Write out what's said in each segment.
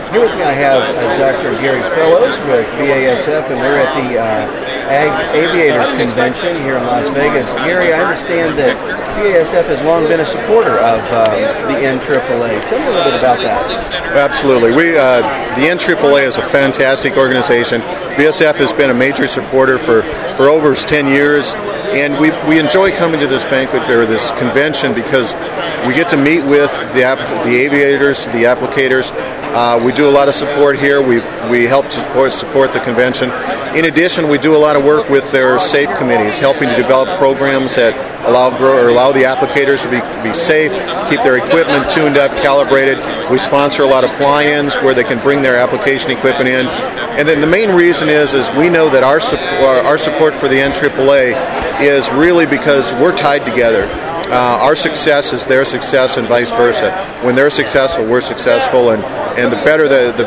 Here with me I have Dr. Gary Fellows with BASF, and we're at the Ag Aviators Convention here in Las Vegas. Gary, I understand that BASF has long been a supporter of the NAAA. Tell me a little bit about that. Absolutely. The NAAA is a fantastic organization. BASF has been a major supporter for over 10 years, and we enjoy coming to this banquet or this convention because we get to meet with the aviators, the applicators. We do a lot of support here. We help support the convention. In addition, we do a lot of work with their SAFE committees, helping to develop programs that allow the applicators to be safe, keep their equipment tuned up, calibrated. We sponsor a lot of fly-ins where they can bring their application equipment in. And then the main reason is we know that our support for the NAAA is really because we're tied together. Our success is their success, and vice versa. When they're successful, we're successful, and the better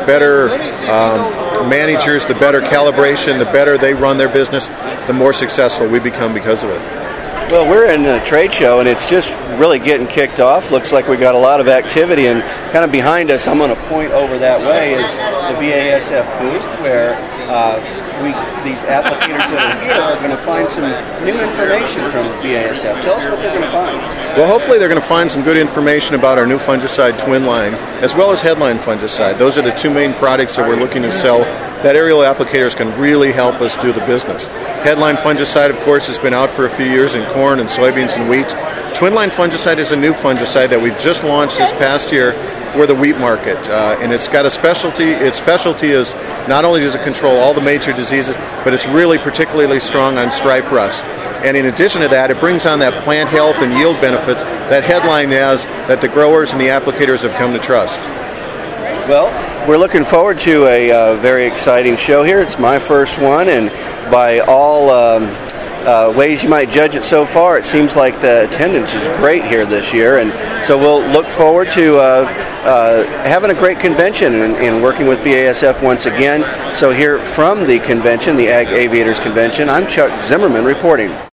managers, the better calibration, the better they run their business, the more successful we become because of it. Well, we're in a trade show, and it's just really getting kicked off. Looks like we got a lot of activity, and kind of behind us, I'm going to point over that way, is the BASF booth, where these applicators that are here are going to find some new information from BASF. Tell us what they're going to find. Well, hopefully they're going to find some good information about our new fungicide Twinline, as well as Headline fungicide. Those are the two main products that we're looking to sell that aerial applicators can really help us do the business. Headline fungicide, of course, has been out for a few years in corn and soybeans and wheat. Twinline fungicide is a new fungicide that we've just launched this past year for the wheat market, and it's got a specialty. Its specialty is not only does it control all the major diseases, but it's really particularly strong on stripe rust. And in addition to that, it brings on that plant health and yield benefits that Headline has, that the growers and the applicators have come to trust. Well, we're looking forward to a very exciting show here. It's my first one, and by all ways you might judge it so far, it seems like the attendance is great here this year, and so we'll look forward to having a great convention and working with BASF once again. So here from the convention, the Ag Aviators Convention, I'm Chuck Zimmerman reporting.